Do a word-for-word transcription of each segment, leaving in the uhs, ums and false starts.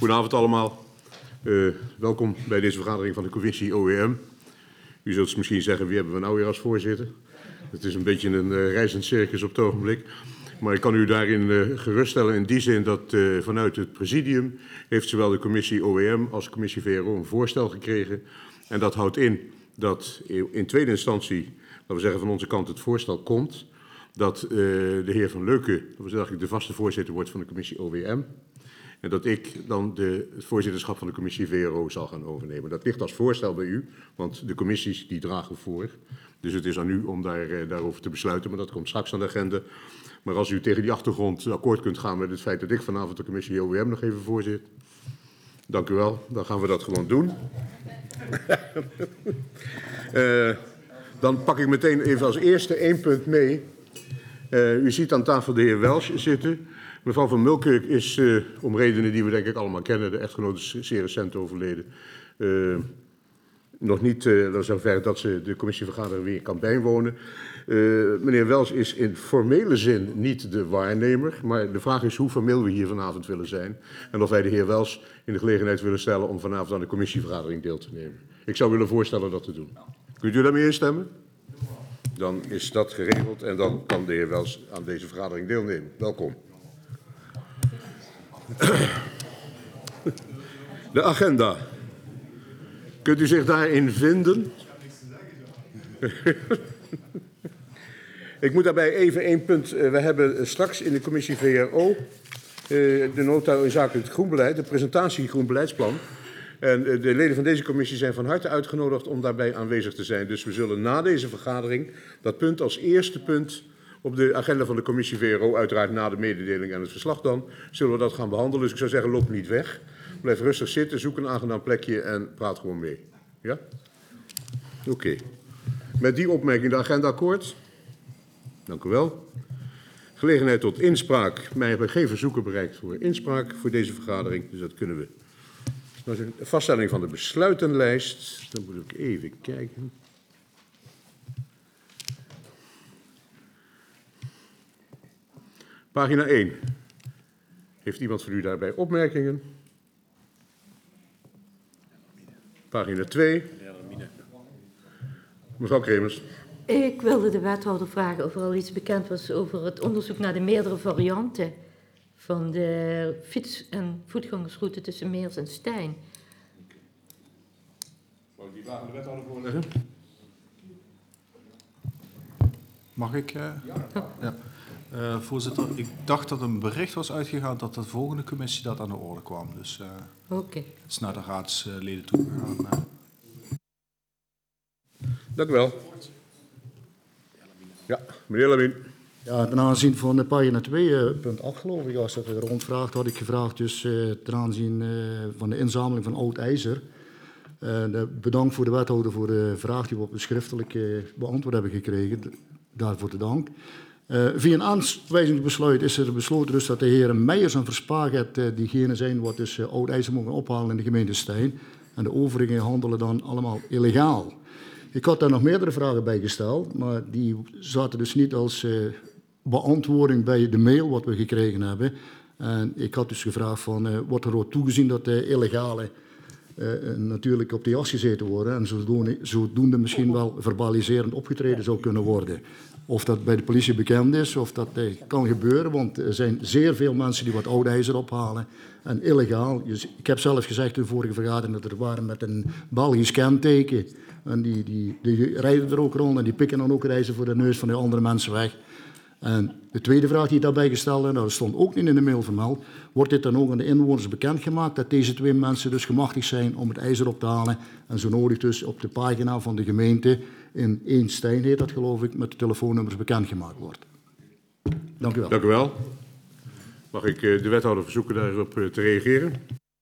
Goedenavond allemaal. Uh, welkom bij deze vergadering van de commissie O E M. U zult misschien zeggen, wie hebben we nou weer als voorzitter? Het is een beetje een uh, reizend circus op het ogenblik. Maar ik kan u daarin uh, geruststellen in die zin dat uh, vanuit het presidium heeft zowel de commissie O E M als de commissie V R O een voorstel gekregen. En dat houdt in dat in tweede instantie, laten we zeggen van onze kant, het voorstel komt dat uh, de heer Van Leuken, dat is de vaste voorzitter wordt van de commissie O E M. En dat ik dan de, het voorzitterschap van de commissie V R O zal gaan overnemen. Dat ligt als voorstel bij u, want de commissies die dragen voor. Dus het is aan u om daar, uh, daarover te besluiten, maar dat komt straks aan de agenda. Maar als u tegen die achtergrond akkoord kunt gaan met het feit dat ik vanavond de commissie O E M nog even voorzit. Dank u wel, dan gaan we dat gewoon doen. uh, dan pak ik meteen even als eerste één punt mee. Uh, u ziet aan tafel de heer Welsch zitten. Mevrouw Van Mulkerk is, uh, om redenen die we denk ik allemaal kennen, de echtgenoot is zeer recent overleden. Uh, nog niet uh, zover dat ze de commissievergadering weer kan bijwonen. Uh, meneer Welsch is in formele zin niet de waarnemer, maar de vraag is hoe formeel we hier vanavond willen zijn. En of wij de heer Welsch in de gelegenheid willen stellen om vanavond aan de commissievergadering deel te nemen. Ik zou willen voorstellen dat te doen. Kunt u daarmee instemmen? Dan is dat geregeld en dan kan de heer Welsch aan deze vergadering deelnemen. Welkom. De agenda. Kunt u zich daarin vinden? Ik moet daarbij even één punt. We hebben straks in de commissie V R O de nota in zaken het groenbeleid, de presentatie groen beleidsplan. En de leden van deze commissie zijn van harte uitgenodigd om daarbij aanwezig te zijn. Dus we zullen na deze vergadering dat punt als eerste punt op de agenda van de commissie V R O, uiteraard na de mededeling en het verslag dan, zullen we dat gaan behandelen. Dus ik zou zeggen, loop niet weg. Blijf rustig zitten, zoek een aangenaam plekje en praat gewoon mee. Ja? Oké. Okay. Met die opmerking de agenda akkoord. Dank u wel. Gelegenheid tot inspraak. Mij hebben geen verzoeken bereikt voor inspraak voor deze vergadering, dus dat kunnen we. De vaststelling van de besluitenlijst. Dan moet ik even kijken. Pagina één. Heeft iemand van u daarbij opmerkingen? Pagina twee. Mevrouw Kremers. Ik wilde de wethouder vragen of er al iets bekend was over het onderzoek naar de meerdere varianten van de fiets- en voetgangersroute tussen Meers en Stijn. Zal ik die vraag aan de wethouder voorleggen? Mag ik? Uh, ja. ja. Uh, voorzitter, ik dacht dat een bericht was uitgegaan dat de volgende commissie dat aan de orde kwam. Dus uh, okay. Het is naar de raadsleden toe gegaan. Uh. Dank u wel. Ja, meneer Lamine. Ja, ten aanzien van de pagina twee, punt acht geloof ik, als dat er rondvraagt, had ik gevraagd dus uh, ten aanzien uh, van de inzameling van oud ijzer. Uh, bedankt voor de wethouder voor de vraag die we op een schriftelijk uh, beantwoord hebben gekregen. Daarvoor de dank. Uh, via een aanwijzingsbesluit is er besloten dus dat de heren Meijers en Verspaget uh, diegenen zijn wat dus uh, oud ijzer mogen ophalen in de gemeente Stijn. En de overigen handelen dan allemaal illegaal. Ik had daar nog meerdere vragen bij gesteld, maar die zaten dus niet als uh, beantwoording bij de mail wat we gekregen hebben. En ik had dus gevraagd van, uh, wordt er ook toegezien dat de illegale uh, natuurlijk op de jas gezeten worden en zodoende, zodoende misschien wel verbaliserend opgetreden zou kunnen worden. Of dat bij de politie bekend is, of dat uh, kan gebeuren, want er zijn zeer veel mensen die wat oud ijzer ophalen en illegaal. Dus ik heb zelf gezegd in de vorige vergadering dat er waren met een Belgisch kenteken. En die, die, die rijden er ook rond en die pikken dan ook reizen voor de neus van de andere mensen weg. En de tweede vraag die ik daarbij gesteld heb, nou, dat stond ook niet in de mail vermeld, wordt dit dan ook aan de inwoners bekendgemaakt dat deze twee mensen dus gemachtigd zijn om het ijzer op te halen en zo nodig dus op de pagina van de gemeente in één Stijn heet dat geloof ik, met de telefoonnummers bekendgemaakt wordt. Dank u wel. Dank u wel. Mag ik de wethouder verzoeken daarop te reageren?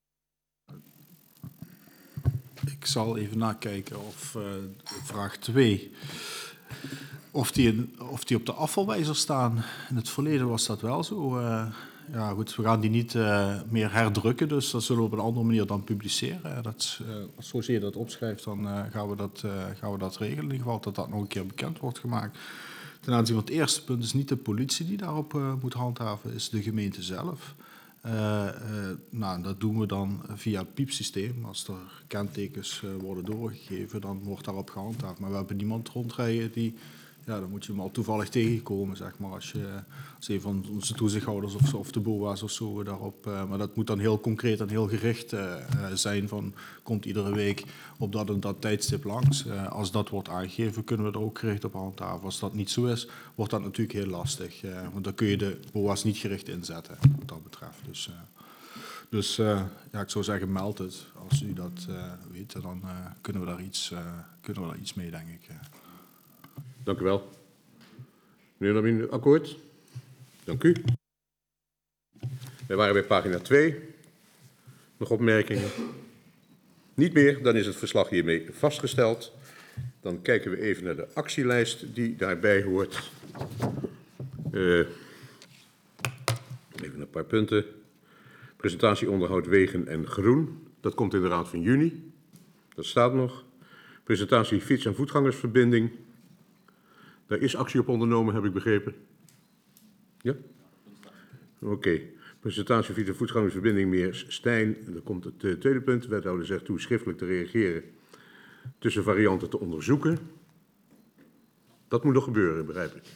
Ik zal even nakijken of uh, vraag twee, of die, in, of die op de afvalwijzer staan. In het verleden was dat wel zo. Uh, ja, goed, we gaan die niet uh, meer herdrukken, dus dat zullen we op een andere manier dan publiceren. Dat, uh, zoals je dat opschrijft, dan uh, gaan, we dat, uh, gaan we dat regelen. In ieder geval dat dat nog een keer bekend wordt gemaakt. Ten aanzien van het eerste punt is niet de politie die daarop uh, moet handhaven, is de gemeente zelf. Uh, uh, nou, dat doen we dan via het piepsysteem. Als er kentekens uh, worden doorgegeven, dan wordt daarop gehandhaafd. Maar we hebben niemand rondrijden die... Ja, dan moet je hem al toevallig tegenkomen, zeg maar. Als, je, als een van onze toezichthouders of, of de B O A's of zo daarop... Uh, maar dat moet dan heel concreet en heel gericht uh, zijn van... komt iedere week op dat en dat tijdstip langs. Uh, als dat wordt aangegeven, kunnen we er ook gericht op handhaven. Als dat niet zo is, wordt dat natuurlijk heel lastig. Uh, want dan kun je de B O A's niet gericht inzetten, wat dat betreft. Dus, uh, dus uh, ja, ik zou zeggen, meld het. Als u dat uh, weet, dan uh, kunnen, we daar iets, uh, kunnen we daar iets mee, denk ik. Uh. Dank u wel. Meneer Lambien, akkoord? Dank u. Wij waren bij pagina twee. Nog opmerkingen? Niet meer, dan is het verslag hiermee vastgesteld. Dan kijken we even naar de actielijst die daarbij hoort. Uh, even een paar punten. Presentatie onderhoud wegen en groen. Dat komt in de raad van juni. Dat staat nog. Presentatie fiets- en voetgangersverbinding. Daar is actie op ondernomen, heb ik begrepen. Ja? Oké. Okay. Presentatie fiets- en voetgangersverbinding Meers-Stijn. Dan komt het uh, tweede punt. De wethouder zegt toe schriftelijk te reageren tussen varianten te onderzoeken. Dat moet nog gebeuren, begrijp ik.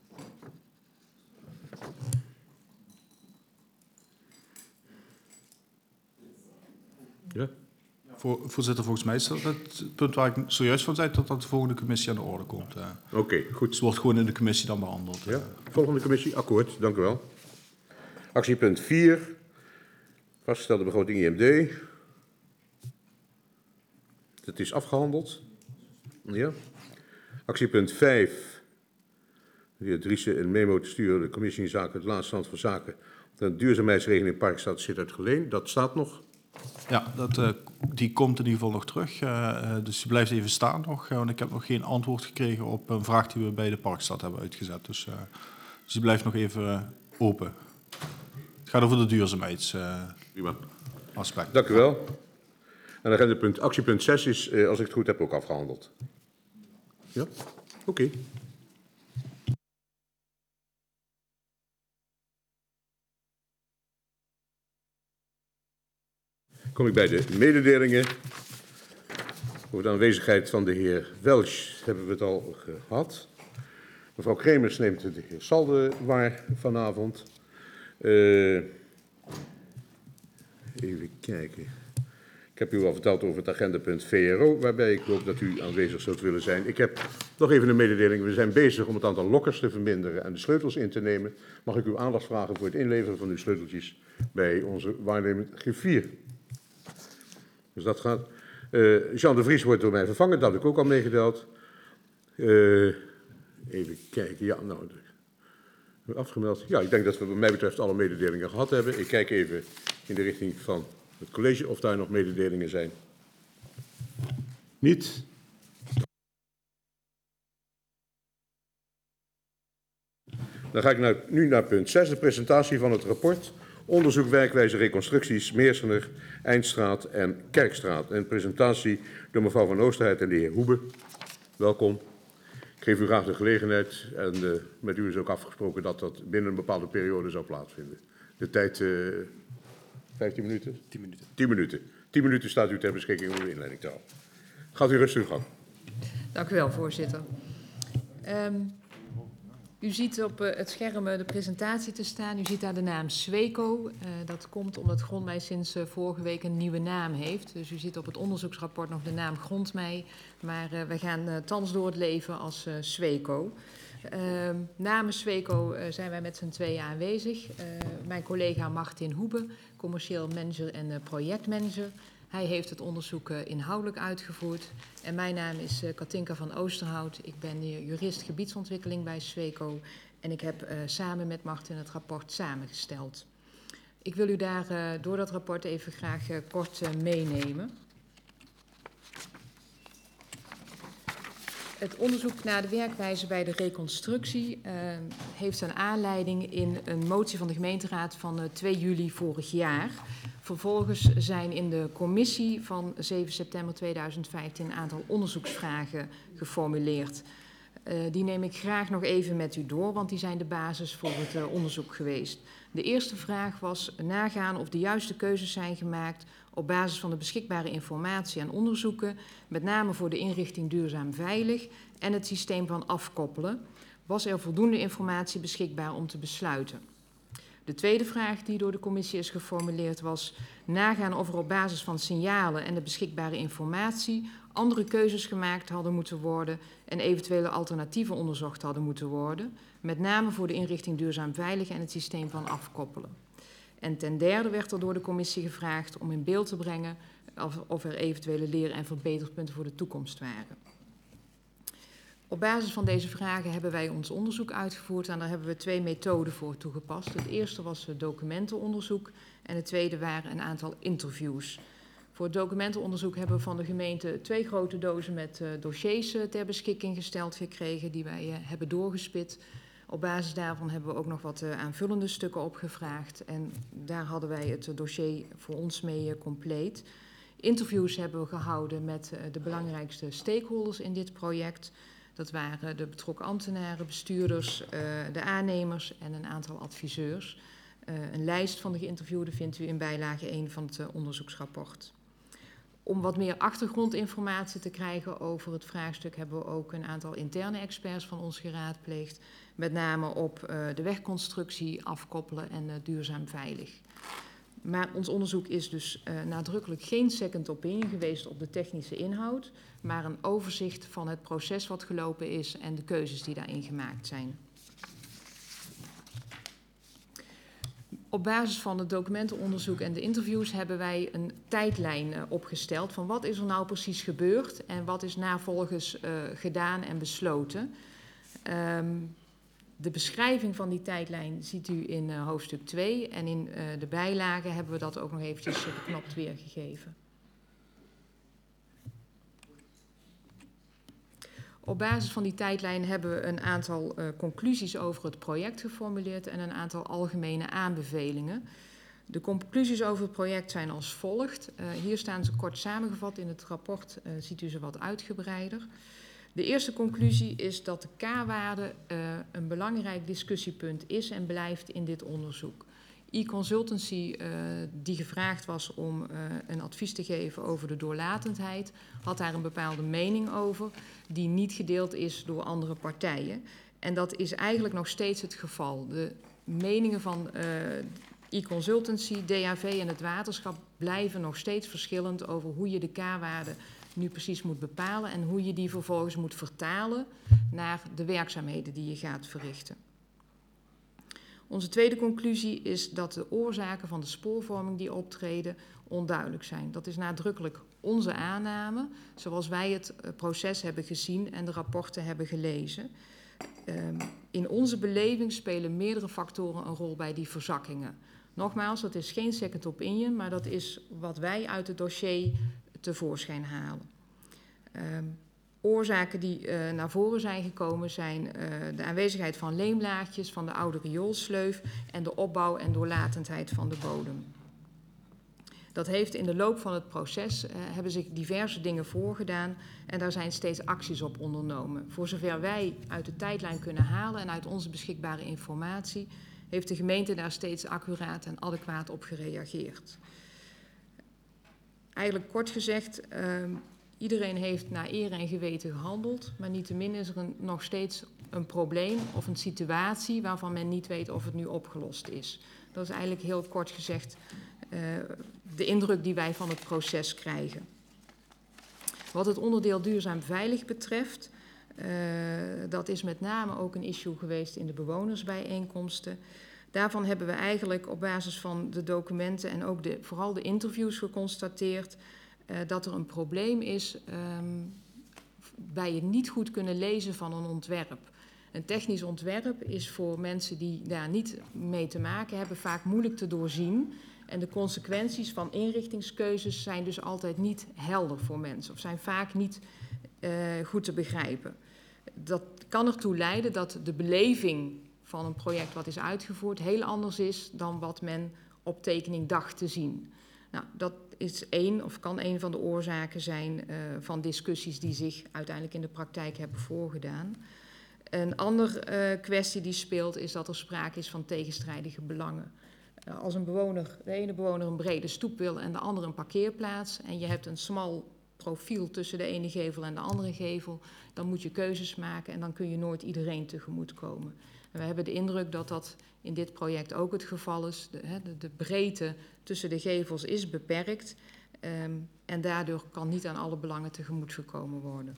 Ja? Voor, voorzitter, volgens mij is dat het punt waar ik zojuist van zei, dat dat de volgende commissie aan de orde komt. Uh. Oké, okay, goed. Dus het wordt gewoon in de commissie dan behandeld. Ja, volgende commissie, akkoord, dank u wel. Actiepunt vier, vastgestelde begroting I M D. Dat is afgehandeld. Ja. Actiepunt vijf, de heer Driessen een memo te sturen de commissie in zaken het laatste stand van zaken. De duurzaamheidsregeling in Parkstad zit uit geleen, dat staat nog. Ja, dat, uh, die komt in ieder geval nog terug. Uh, uh, dus die blijft even staan nog. Uh, want ik heb nog geen antwoord gekregen op een vraag die we bij de Parkstad hebben uitgezet. Dus, uh, dus die blijft nog even uh, open. Het gaat over de duurzaamheidsaspect. Uh, Dank u wel. En agendapunt, actiepunt zes is, uh, als ik het goed heb, ook afgehandeld. Ja? Oké. Okay. Kom ik bij de mededelingen. Over de aanwezigheid van de heer Welsch hebben we het al gehad. Mevrouw Kremers neemt de heer Salde waar vanavond. Uh, even kijken. Ik heb u al verteld over het agendapunt V R O, waarbij ik hoop dat u aanwezig zult willen zijn. Ik heb nog even een mededeling. We zijn bezig om het aantal lokkers te verminderen en de sleutels in te nemen. Mag ik uw aandacht vragen voor het inleveren van uw sleuteltjes bij onze waarnemend griffier? Dus dat gaat. Uh, Jean de Vries wordt door mij vervangen, dat heb ik ook al meegedeeld. Uh, even kijken, ja, nou, afgemeld. Ja, ik denk dat we wat mij betreft alle mededelingen gehad hebben. Ik kijk even in de richting van het college of daar nog mededelingen zijn. Niet. Dan ga ik naar, nu naar punt zes, de presentatie van het rapport. Onderzoek werkwijze reconstructies Meersener, Eindstraat en Kerkstraat. En presentatie door mevrouw Van Oosterheid en de heer Hoebe. Welkom. Ik geef u graag de gelegenheid en uh, met u is ook afgesproken dat dat binnen een bepaalde periode zou plaatsvinden. De tijd, uh, vijftien minuten? tien minuten. tien minuten. tien minuten staat u ter beschikking om de inleiding te houden. Gaat u rustig gang. Dank u wel, voorzitter. Um, u ziet op uh, het scherm uh, de presentatie te staan. U ziet daar de naam Sweco. Uh, dat komt omdat Grondmei sinds uh, vorige week een nieuwe naam heeft. Dus u ziet op het onderzoeksrapport nog de naam Grondmei. Maar uh, we gaan uh, thans door het leven als uh, Sweco. Uh, namens Sweco uh, zijn wij met z'n tweeën aanwezig. Uh, mijn collega Martin Hoebe, commercieel manager en uh, projectmanager. Hij heeft het onderzoek uh, inhoudelijk uitgevoerd. En mijn naam is uh, Katinka van Oosterhout. Ik ben uh, jurist gebiedsontwikkeling bij Sweco. En ik heb uh, samen met Martin het rapport samengesteld. Ik wil u daar uh, door dat rapport even graag uh, kort uh, meenemen. Het onderzoek naar de werkwijze bij de reconstructie uh, heeft zijn aanleiding in een motie van de gemeenteraad van uh, twee juli vorig jaar. Vervolgens zijn in de commissie van zeven september tweeduizend vijftien een aantal onderzoeksvragen geformuleerd. Uh, die neem ik graag nog even met u door, want die zijn de basis voor het uh, onderzoek geweest. De eerste vraag was nagaan of de juiste keuzes zijn gemaakt op basis van de beschikbare informatie en onderzoeken, met name voor de inrichting duurzaam veilig en het systeem van afkoppelen. Was er voldoende informatie beschikbaar om te besluiten? De tweede vraag die door de commissie is geformuleerd was nagaan of er op basis van signalen en de beschikbare informatie andere keuzes gemaakt hadden moeten worden en eventuele alternatieven onderzocht hadden moeten worden, met name voor de inrichting duurzaam veilig en het systeem van afkoppelen. En ten derde werd er door de commissie gevraagd om in beeld te brengen of, of er eventuele leer- en verbeterpunten voor de toekomst waren. Op basis van deze vragen hebben wij ons onderzoek uitgevoerd en daar hebben we twee methoden voor toegepast. Het eerste was documentenonderzoek en het tweede waren een aantal interviews. Voor het documentenonderzoek hebben we van de gemeente twee grote dozen met uh, dossiers uh, ter beschikking gesteld gekregen die wij uh, hebben doorgespit. Op basis daarvan hebben we ook nog wat uh, aanvullende stukken opgevraagd en daar hadden wij het uh, dossier voor ons mee uh, compleet. Interviews hebben we gehouden met uh, de belangrijkste stakeholders in dit project. Dat waren de betrokken ambtenaren, bestuurders, uh, de aannemers en een aantal adviseurs. Uh, een lijst van de geïnterviewden vindt u in bijlage één van het uh, onderzoeksrapport. Om wat meer achtergrondinformatie te krijgen over het vraagstuk hebben we ook een aantal interne experts van ons geraadpleegd. Met name op uh, de wegconstructie, afkoppelen en uh, duurzaam veilig. Maar ons onderzoek is dus uh, nadrukkelijk geen second opinion geweest op de technische inhoud, maar een overzicht van het proces wat gelopen is en de keuzes die daarin gemaakt zijn. Op basis van het documentenonderzoek en de interviews hebben wij een tijdlijn uh, opgesteld van wat is er nou precies gebeurd en wat is navolgens uh, gedaan en besloten. Um, De beschrijving van die tijdlijn ziet u in uh, hoofdstuk twee en in uh, de bijlagen hebben we dat ook nog eventjes uh, beknopt weergegeven. Op basis van die tijdlijn hebben we een aantal uh, conclusies over het project geformuleerd en een aantal algemene aanbevelingen. De conclusies over het project zijn als volgt. Uh, hier staan ze kort samengevat, in het rapport uh, ziet u ze wat uitgebreider. De eerste conclusie is dat de K-waarde uh, een belangrijk discussiepunt is en blijft in dit onderzoek. E-consultancy, uh, die gevraagd was om uh, een advies te geven over de doorlatendheid, had daar een bepaalde mening over die niet gedeeld is door andere partijen. En dat is eigenlijk nog steeds het geval. De meningen van uh, e-consultancy, D A V en het waterschap blijven nog steeds verschillend over hoe je de K-waarde nu precies moet bepalen en hoe je die vervolgens moet vertalen naar de werkzaamheden die je gaat verrichten. Onze tweede conclusie is dat de oorzaken van de spoorvorming die optreden onduidelijk zijn. Dat is nadrukkelijk onze aanname, zoals wij het proces hebben gezien en de rapporten hebben gelezen. Um, in onze beleving spelen meerdere factoren een rol bij die verzakkingen. Nogmaals, dat is geen second opinion, maar dat is wat wij uit het dossier tevoorschijn halen. Um, oorzaken die uh, naar voren zijn gekomen zijn uh, de aanwezigheid van leemlaagjes, van de oude rioolsleuf en de opbouw en doorlatendheid van de bodem. Dat heeft in de loop van het proces uh, hebben zich diverse dingen voorgedaan en daar zijn steeds acties op ondernomen. Voor zover wij uit de tijdlijn kunnen halen en uit onze beschikbare informatie, heeft de gemeente daar steeds accuraat en adequaat op gereageerd. Eigenlijk kort gezegd, uh, iedereen heeft naar eer en geweten gehandeld, maar niettemin is er een, nog steeds een probleem of een situatie waarvan men niet weet of het nu opgelost is. Dat is eigenlijk heel kort gezegd uh, de indruk die wij van het proces krijgen. Wat het onderdeel duurzaam veilig betreft, uh, dat is met name ook een issue geweest in de bewonersbijeenkomsten. Daarvan hebben we eigenlijk op basis van de documenten en ook de, vooral de interviews geconstateerd uh, dat er een probleem is um, bij het niet goed kunnen lezen van een ontwerp. Een technisch ontwerp is voor mensen die daar niet mee te maken hebben vaak moeilijk te doorzien. En de consequenties van inrichtingskeuzes zijn dus altijd niet helder voor mensen of zijn vaak niet uh, goed te begrijpen. Dat kan ertoe leiden dat de beleving van een project wat is uitgevoerd heel anders is dan wat men op tekening dacht te zien. Nou, dat is één of kan een van de oorzaken zijn uh, van discussies die zich uiteindelijk in de praktijk hebben voorgedaan. Een andere uh, kwestie die speelt is dat er sprake is van tegenstrijdige belangen. Uh, als een bewoner, de ene bewoner een brede stoep wil en de andere een parkeerplaats en je hebt een smal profiel tussen de ene gevel en de andere gevel, dan moet je keuzes maken en dan kun je nooit iedereen tegemoetkomen. En we hebben de indruk dat dat in dit project ook het geval is. De, de, de breedte tussen de gevels is beperkt um, en daardoor kan niet aan alle belangen tegemoet gekomen worden.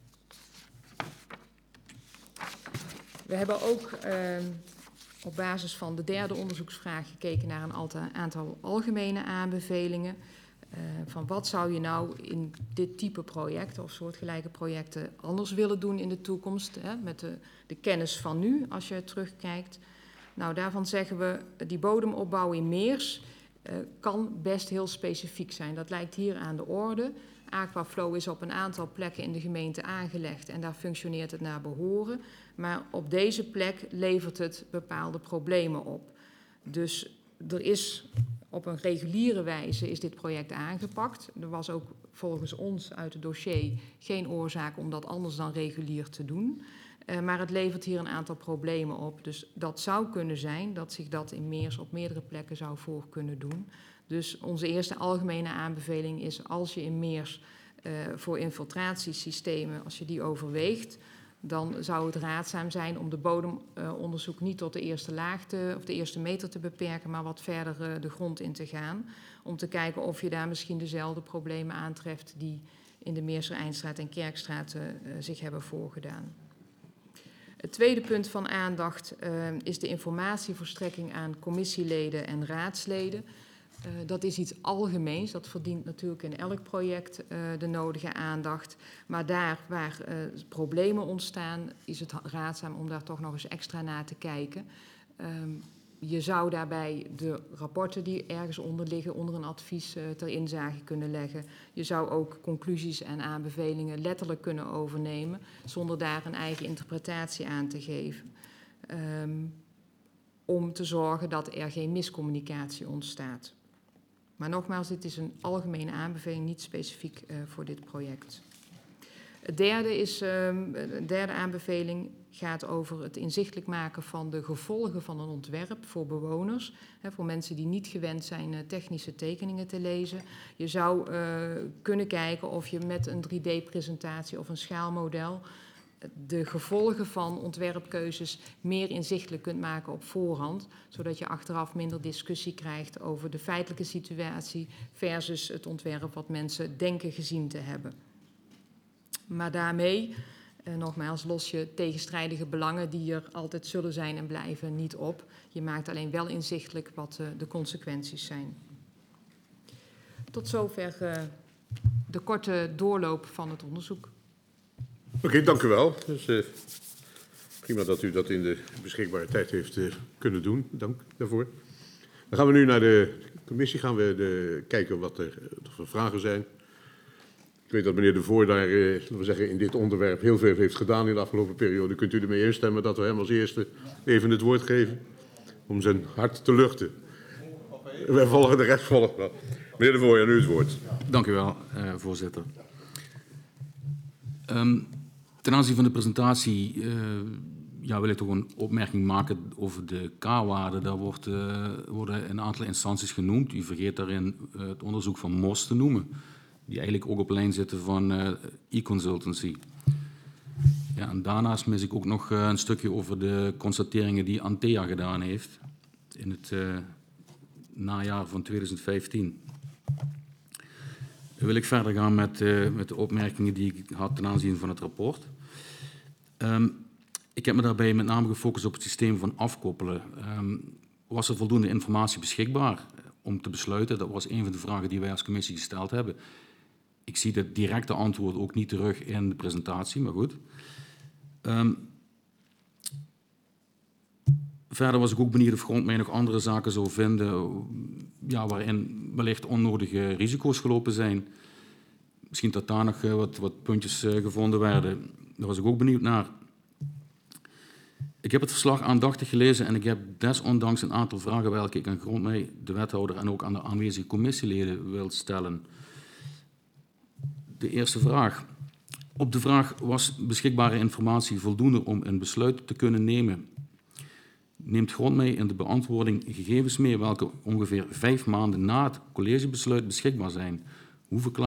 We hebben ook uh, op basis van de derde onderzoeksvraag gekeken naar een aantal algemene aanbevelingen. Uh, van wat zou je nou in dit type projecten of soortgelijke projecten anders willen doen in de toekomst, hè, met de, de kennis van nu, als je terugkijkt. Nou, daarvan zeggen we, die bodemopbouw in Meers uh, kan best heel specifiek zijn. Dat lijkt hier aan de orde. Aquaflow is op een aantal plekken in de gemeente aangelegd en daar functioneert het naar behoren. Maar op deze plek levert het bepaalde problemen op. Dus er is op een reguliere wijze is dit project aangepakt. Er was ook volgens ons uit het dossier geen oorzaak om dat anders dan regulier te doen. Uh, maar het levert hier een aantal problemen op. Dus dat zou kunnen zijn dat zich dat in Meers op meerdere plekken zou voor kunnen doen. Dus onze eerste algemene aanbeveling is, als je in Meers uh, voor infiltratiesystemen, als je die overweegt, dan zou het raadzaam zijn om de bodemonderzoek uh, niet tot de eerste laag te, of de eerste meter te beperken, maar wat verder uh, de grond in te gaan. Om te kijken of je daar misschien dezelfde problemen aantreft die in de Meerser Eindstraat en Kerkstraat uh, zich hebben voorgedaan. Het tweede punt van aandacht uh, is de informatieverstrekking aan commissieleden en raadsleden. Uh, dat is iets algemeens, dat verdient natuurlijk in elk project uh, de nodige aandacht. Maar daar waar uh, problemen ontstaan, is het raadzaam om daar toch nog eens extra naar te kijken. Um, je zou daarbij de rapporten die ergens onder liggen, onder een advies uh, ter inzage kunnen leggen. Je zou ook conclusies en aanbevelingen letterlijk kunnen overnemen, zonder daar een eigen interpretatie aan te geven. Um, om te zorgen dat er geen miscommunicatie ontstaat. Maar nogmaals, dit is een algemene aanbeveling, niet specifiek uh, voor dit project. Het derde, is, um, de derde aanbeveling gaat over het inzichtelijk maken van de gevolgen van een ontwerp voor bewoners. Hè, voor mensen die niet gewend zijn uh, technische tekeningen te lezen. Je zou uh, kunnen kijken of je met een drie D-presentatie of een schaalmodel de gevolgen van ontwerpkeuzes meer inzichtelijk kunt maken op voorhand, zodat je achteraf minder discussie krijgt over de feitelijke situatie versus het ontwerp wat mensen denken gezien te hebben. Maar daarmee, eh, nogmaals, los je tegenstrijdige belangen die er altijd zullen zijn en blijven niet op. Je maakt alleen wel inzichtelijk wat uh, de consequenties zijn. Tot zover uh, de korte doorloop van het onderzoek. Oké, okay, dank u wel. Dus, uh, prima dat u dat in de beschikbare tijd heeft uh, kunnen doen. Dank daarvoor. Dan gaan we nu naar de commissie gaan we de, kijken wat er voor vragen zijn. Ik weet dat meneer De Voort daar uh, laten we zeggen, in dit onderwerp heel veel heeft gedaan in de afgelopen periode. Kunt u ermee instemmen dat we hem als eerste even het woord geven om zijn hart te luchten? Wij volgen de rest volgen wel. Meneer De Voort, nu het woord. Dank u wel, uh, voorzitter. Um, ten aanzien van de presentatie uh, ja, wil ik toch een opmerking maken over de K-waarde. Daar wordt, uh, worden een aantal instanties genoemd. U vergeet daarin uh, het onderzoek van M O S te noemen, die eigenlijk ook op lijn zitten van uh, e-consultancy. Ja, en daarnaast mis ik ook nog uh, een stukje over de constateringen die Antea gedaan heeft in het uh, najaar van twintig vijftien. Dan wil ik verder gaan met, uh, met de opmerkingen die ik had ten aanzien van het rapport. Um, ik heb me daarbij met name gefocust op het systeem van afkoppelen. Um, was er voldoende informatie beschikbaar om te besluiten? Dat was een van de vragen die wij als commissie gesteld hebben. Ik zie het directe antwoord ook niet terug in de presentatie, maar goed. Um, verder was ik ook benieuwd of Grond mij nog andere zaken zou vinden, ja, waarin wellicht onnodige risico's gelopen zijn. Misschien dat daar nog wat, wat puntjes uh, gevonden werden. Daar was ik ook benieuwd naar. Ik heb het verslag aandachtig gelezen en ik heb desondanks een aantal vragen welke ik aan Grond mij, de wethouder en ook aan de aanwezige commissieleden wil stellen. De eerste vraag. Op de vraag, was beschikbare informatie voldoende om een besluit te kunnen nemen, neemt Grondmei in de beantwoording gegevens mee welke ongeveer vijf maanden na het collegebesluit beschikbaar zijn. Hoe verklaart